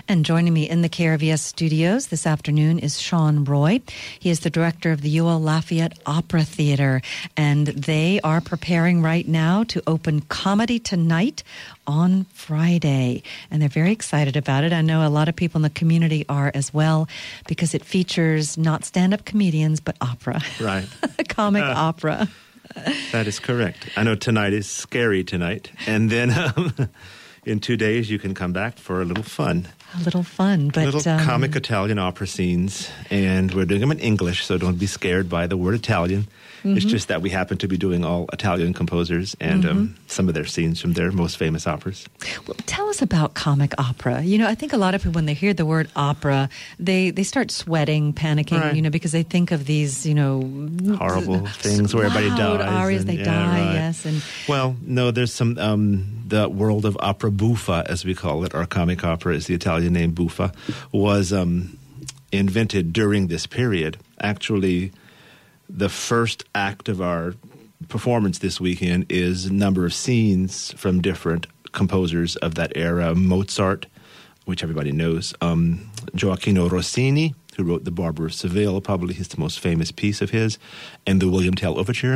And joining me in the KRVS studios this afternoon is Sean Roy. He is the director of the UL Lafayette Opera Theater, and they are preparing right now to open Comedy Tonight on Friday. And they're very excited about it. I know a lot of people in the community are as well, because it features not stand-up comedians, but opera. Right. Comic opera. That is correct. I know tonight is Scary Tonight. And then in 2 days, you can come back for a little fun. A little fun, but... Little comic Italian opera scenes. And we're doing them in English, so don't be scared by the word Italian. Mm-hmm. It's just that we happen to be doing all Italian composers and some of their scenes from their most famous operas. Well, tell us about comic opera. You know, I think a lot of people, when they hear the word opera, they start sweating, panicking, right. You know, because they think of these, you know... horrible things where everybody dies. Arias, they die, right. Yes. And well, no, there's some... the world of opera buffa, as we call it, or comic opera is the Italian name buffa, was invented during this period. Actually, the first act of our performance this weekend is a number of scenes from different composers of that era. Mozart, which everybody knows, Gioacchino Rossini, who wrote The Barber of Seville, probably the most famous piece of his, and the William Tell Overture.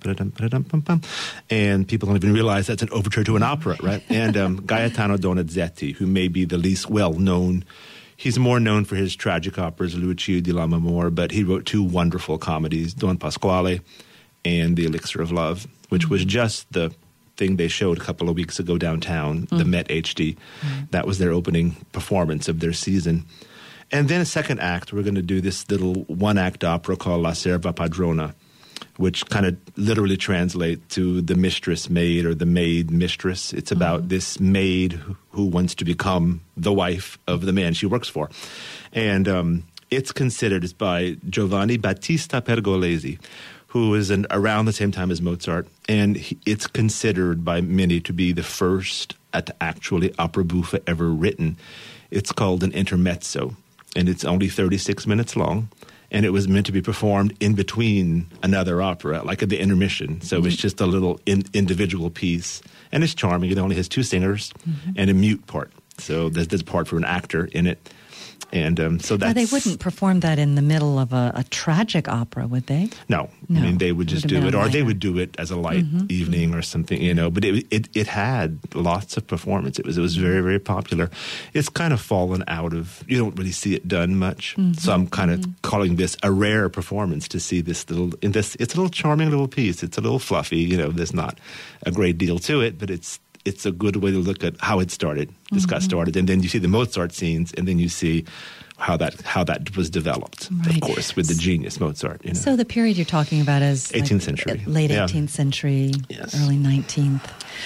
And people don't even realize that's an overture to an opera, right? And Gaetano Donizetti, who may be the least well-known. He's more known for his tragic operas, Lucia di Lammermoor, but he wrote two wonderful comedies, Don Pasquale and The Elixir of Love, which was just the thing they showed a couple of weeks ago downtown, the Met HD. That was their opening performance of their season. And then a second act, we're going to do this little one-act opera called La Serva Padrona, which kind of literally translates to the mistress maid or the maid mistress. It's about this maid who wants to become the wife of the man she works for. And it's considered by Giovanni Battista Pergolesi, who is around the same time as Mozart. And it's considered by many to be the first actually opera buffa ever written. It's called an intermezzo, and it's only 36 minutes long. And it was meant to be performed in between another opera, like at the intermission. So it's just a little individual piece. And it's charming. It only has two singers and a mute part. So there's a part for an actor in it. And so that's... Now, they wouldn't perform that in the middle of a tragic opera, would they? No. I mean, they would just do it. Or they would do it as a light evening or something, you know. But it had lots of performance. It was very, very popular. It's kind of fallen out of... You don't really see it done much. So I'm kind of calling this a rare performance to see this little... It's a little charming little piece. It's a little fluffy. You know, there's not a great deal to it, but it's a good way to look at how it started. This got started, and then you see the Mozart scenes, and then you see how that was developed, of course, with the genius Mozart. You know. So the period you're talking about is 18th century, late 18th century, early 19th.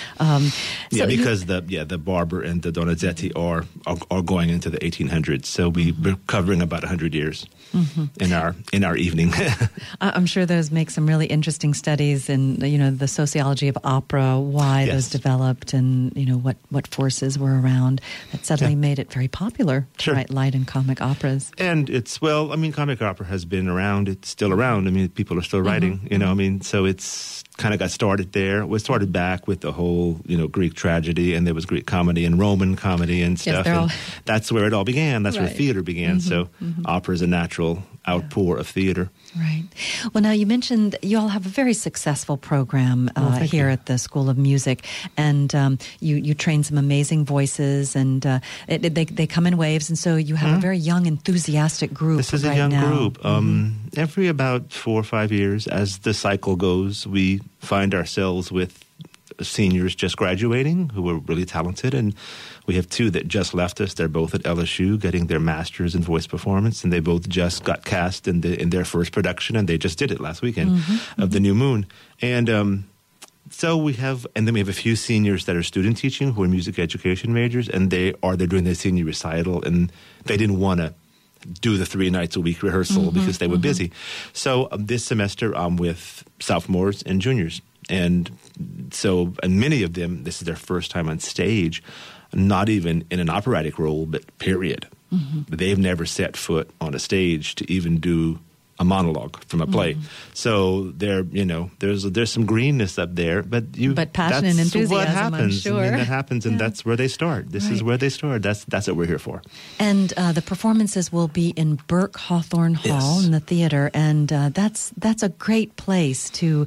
Because the Barber and the Donizetti are going into the 1800s. So we're covering about 100 years in our evening. I'm sure those make some really interesting studies in the sociology of opera, why those developed, and what forces were around that suddenly made it very popular to write light and comic operas. And comic opera has been around. It's still around. I mean, people are still writing, so it's kind of got started there. It was started back with the whole, Greek tragedy, and there was Greek comedy and Roman comedy and stuff. And that's where it all began. That's where theater began. So opera is a natural outpour of theater. Right. Well, now you mentioned you all have a very successful program here at the School of Music, and you train some amazing voices, and they come in waves, and so you have a very young, enthusiastic group. This is a young group. Every about 4 or 5 years, as the cycle goes, we find ourselves with seniors just graduating who are really talented, and we have two that just left us. They're both at LSU getting their master's in voice performance, and they both just got cast in their first production, and they just did it last weekend of The New Moon. And so we have a few seniors that are student teaching who are music education majors, and they're doing their senior recital, and they didn't want to do the 3 nights a week rehearsal because they were busy. So this semester I'm with sophomores and juniors. And many of them, this is their first time on stage, not even in an operatic role, but period. They've never set foot on a stage to even do a monologue from a play. So there's some greenness up there, but passion and enthusiasm, what happens. I'm sure. I mean, that happens, and that's where they start. This is where they start. That's what we're here for. And the performances will be in Burke Hawthorne Hall in the theater, and that's a great place to,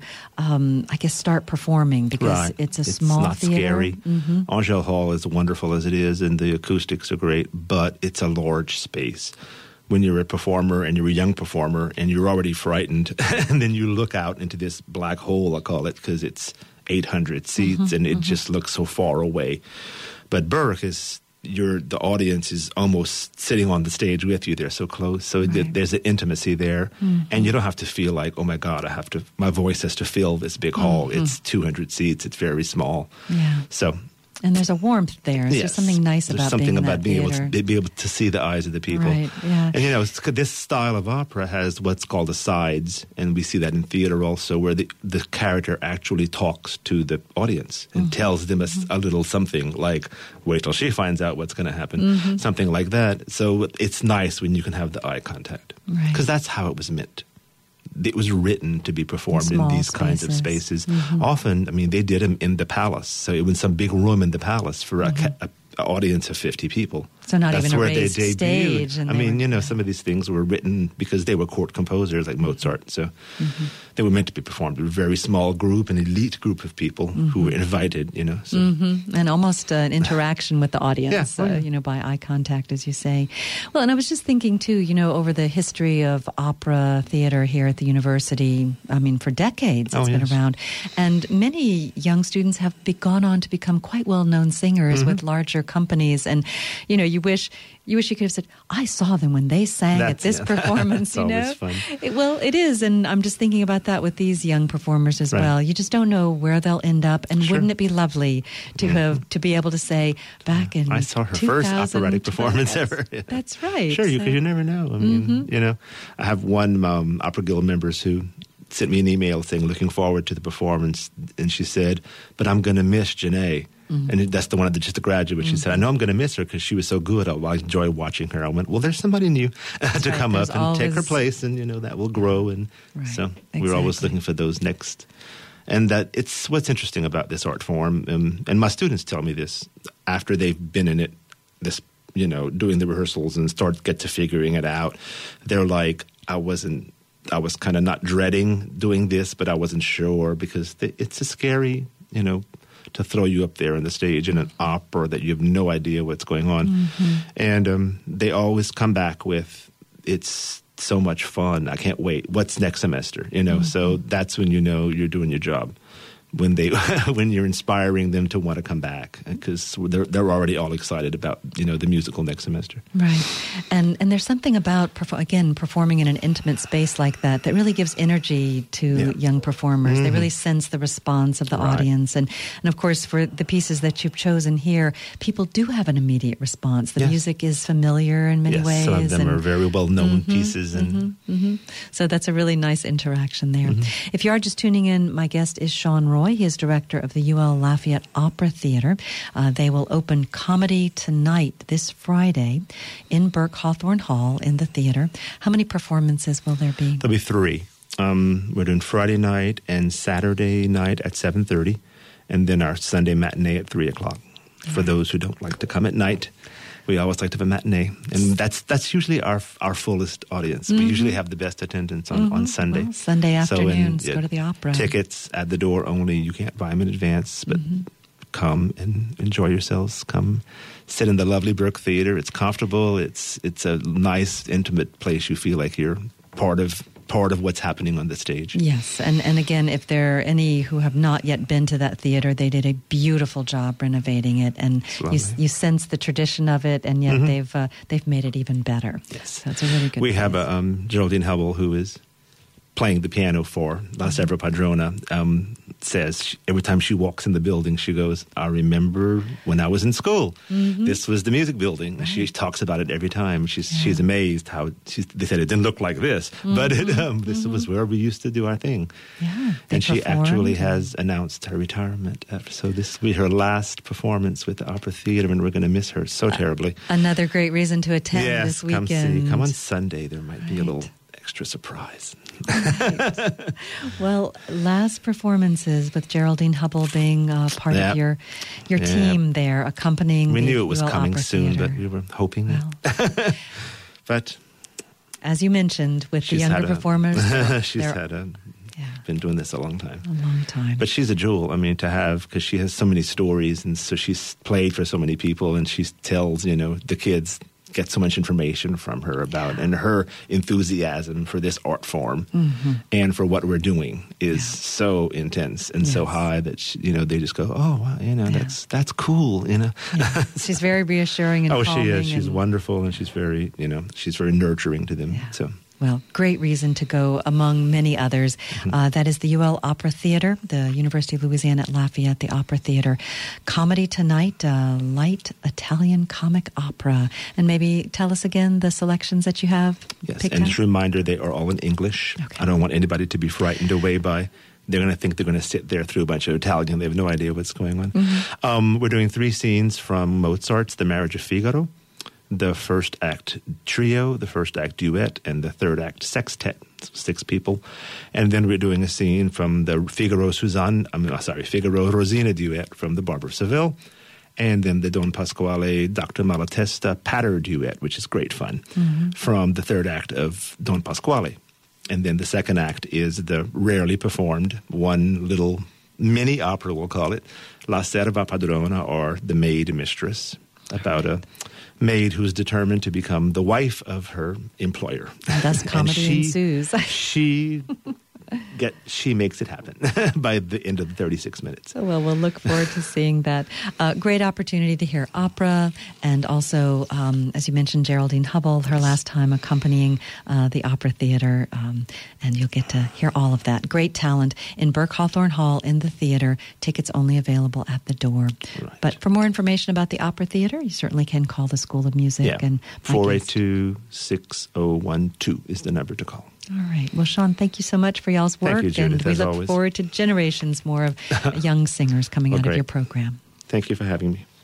I guess, start performing because it's a small not theater. Scary. Angel Hall is wonderful as it is, and the acoustics are great, but it's a large space. When you're a performer and you're a young performer and you're already frightened, and then you look out into this black hole, I call it, because it's 800 seats and it just looks so far away. But Burke is, the audience is almost sitting on the stage with you. They're so close. So there's an intimacy there. And you don't have to feel like, oh my God, my voice has to fill this big hall. It's 200 seats. It's very small. Yeah. So. And there's a warmth there. There's something nice about being in that theater. There's something about being able to see the eyes of the people. Right, yeah. And, this style of opera has what's called the sides, and we see that in theater also, where the character actually talks to the audience and tells them a little something, like, wait till she finds out what's going to happen, something like that. So it's nice when you can have the eye contact, because that's how it was meant. It was written to be performed in these kinds of spaces. Often, they did them in the palace. So it was some big room in the palace for an audience of 50 people. So not That's even a where raised they debuted. stage. And some of these things were written because they were court composers like Mozart. So they were meant to be performed. A very small group, an elite group of people who were invited, So. And almost an interaction with the audience, Yeah. By eye contact, as you say. Well, and I was just thinking, too, over the history of opera theater here at the university, for decades it's been around. And many young students have gone on to become quite well-known singers with larger companies. And, you wish you could have said, I saw them when they sang at this performance, That's always fun. It is, and I'm just thinking about that with these young performers as well. You just don't know where they'll end up, and wouldn't it be lovely to be able to say, back in I saw her first operatic performance ever. That's right. Sure, because you never know. I have one Opera Guild members who sent me an email saying, looking forward to the performance, and she said, but I'm going to miss Janae. And that's the one of just a graduate. She said, I know I'm going to miss her because she was so good. I enjoy watching her. I went, well, there's somebody new to come up and take her place, and, that will grow. And so we're always looking for those next. And that it's what's interesting about this art form. And my students tell me this after they've been in it, doing the rehearsals and get to figuring it out. They're like, I was kind of not dreading doing this, but I wasn't sure because it's a scary, to throw you up there on the stage in an opera that you have no idea what's going on. And they always come back with, it's so much fun. I can't wait. What's next semester? So that's when you're doing your job. When you're inspiring them to want to come back, because they're already all excited about the musical next semester. Right, and there's something about performing in an intimate space like that really gives energy to young performers. They really sense the response of the audience, and of course for the pieces that you've chosen here, people do have an immediate response. The music is familiar in many ways. Some of them are very well known pieces, and so that's a really nice interaction there. If you are just tuning in, my guest is Sean Roy. He is director of the UL Lafayette Opera Theater. They will open Comedy Tonight this Friday in Burke Hawthorne Hall in the theater. How many performances will there be? There'll be 3. We're doing Friday night and Saturday night at 7:30, and then our Sunday matinee at 3 o'clock. For those who don't like to come at night, we always like to have a matinee, and that's usually our fullest audience. We usually have the best attendance on Sunday. Well, Sunday afternoons, go to the opera. Tickets at the door only. You can't buy them in advance, but come and enjoy yourselves. Come sit in the lovely Burke Theater. It's comfortable. It's a nice, intimate place. You feel like you're part of what's happening on the stage. Yes, and again, if there are any who have not yet been to that theater, they did a beautiful job renovating it, and you sense the tradition of it, and yet they've made it even better. Yes, so it's a really good. We have Geraldine Hubble, who is playing the piano for La Severa Padrona, says every time she walks in the building, she goes, I remember when I was in school. This was the music building. Right. She talks about it every time. She's amazed how they said it didn't look like this, but this was where we used to do our thing. Yeah, and she actually has announced her retirement. So this will be her last performance with the Opera Theater, and we're going to miss her so terribly. Another great reason to attend this weekend. Come on Sunday. There might be a little extra surprise. Right. Well, last performances with Geraldine Hubble being part of your team there, accompanying. We knew it was UL coming Opera soon, Theater. but we were hoping. Well, but as you mentioned, with the younger performers, she's been doing this a long time. A long time. But she's a jewel. I mean, to have, because she has so many stories, and so she's played for so many people, and she tells, the kids get so much information from her about, and her enthusiasm for this art form and for what we're doing is so intense and so high that they just go, oh wow, that's cool, She's very reassuring and calming. She is. She's wonderful, and she's very she's very nurturing to them. Yeah. So. Well, great reason to go among many others. That is the UL Opera Theater, the University of Louisiana at Lafayette, the Opera Theater. Comedy Tonight, light Italian comic opera. And maybe tell us again the selections that you have. Yes, and just a reminder, they are all in English. Okay. I don't want anybody to be frightened away by, they're going to think they're going to sit there through a bunch of Italian. They have no idea what's going on. We're doing 3 scenes from Mozart's The Marriage of Figaro, the first act trio, the first act duet, and the third act sextet, 6 people. And then we're doing a scene from the Figaro Rosina duet from the Barber of Seville, and then the Don Pasquale Dr. Malatesta patter duet, which is great fun, from the third act of Don Pasquale. And then the second act is the rarely performed one little mini opera, we'll call it, La Serva Padrona, or The Maid Mistress, about a maid who's determined to become the wife of her employer. And thus comedy ensues. She makes it happen by the end of the 36 minutes. So, well, we'll look forward to seeing that. Great opportunity to hear opera, and also, as you mentioned, Geraldine Hubble, her last time accompanying the Opera Theater, and you'll get to hear all of that. Great talent in Burke Hawthorne Hall in the theater. Tickets only available at the door. Right. But for more information about the Opera Theater, you certainly can call the School of Music. Yeah, 482-6012 is the number to call. All right. Well, Sean, thank you so much for y'all's work. Thank you, Judith, and we look always. forward to generations more of young singers coming out of your program. Thank you for having me.